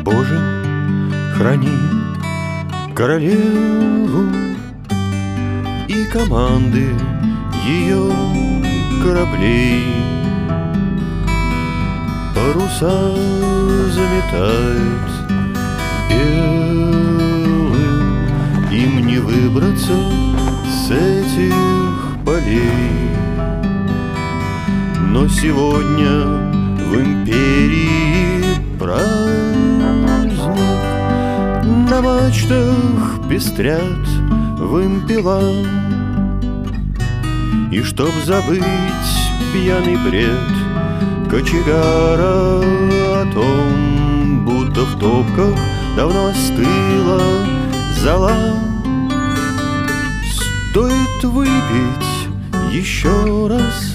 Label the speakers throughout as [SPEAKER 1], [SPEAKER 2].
[SPEAKER 1] Боже, храни королеву и команды ее кораблей. Паруса заметает белым, им не выбраться с этих полей. Но сегодня в империи праздник, на мачтах пестрят вымпела. И чтоб забыть пьяный бред кочегара о том, будто в топках давно остыла зола, стоит выпить еще раз.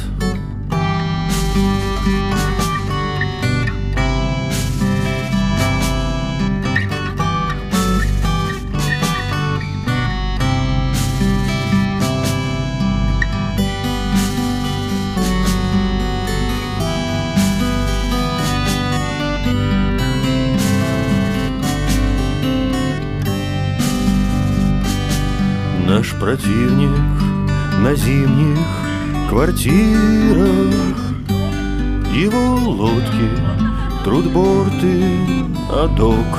[SPEAKER 1] Наш противник на зимних квартирах, его лодки трут борты о док.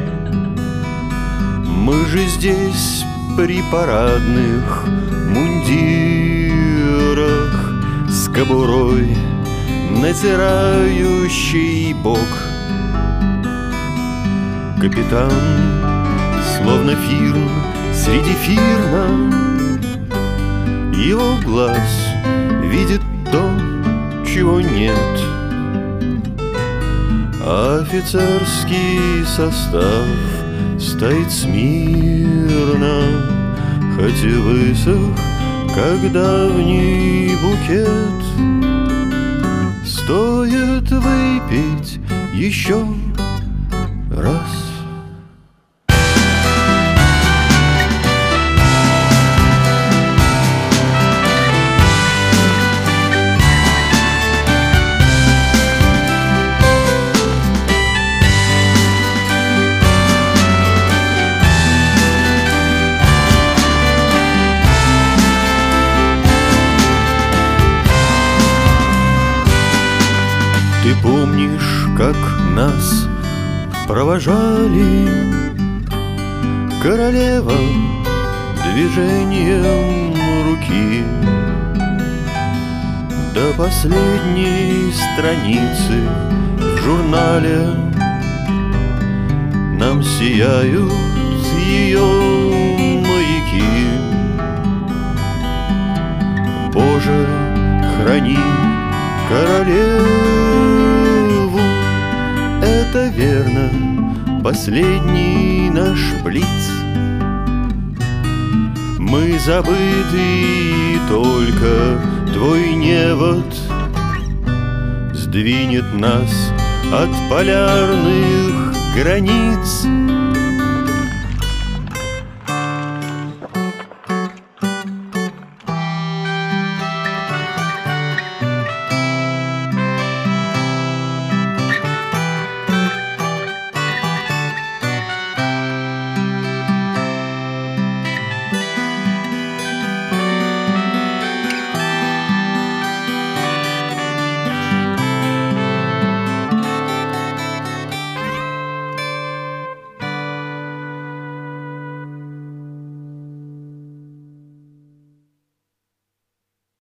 [SPEAKER 1] Мы же здесь при парадных мундирах с кобурой, натирающий бок. Капитан, словно фирн среди фирна, его глаз видит то, чего нет. Офицерский состав стоит смирно, хоть и высох, как давний букет. Стоит выпить еще раз. Ты помнишь, как нас провожали королева движением руки до последней страницы в журнале? Нам сияют ее маяки. Боже, храни королеву, это верно последний наш блиц. Мы забыты, и только твой невод сдвинет нас от полярных границ.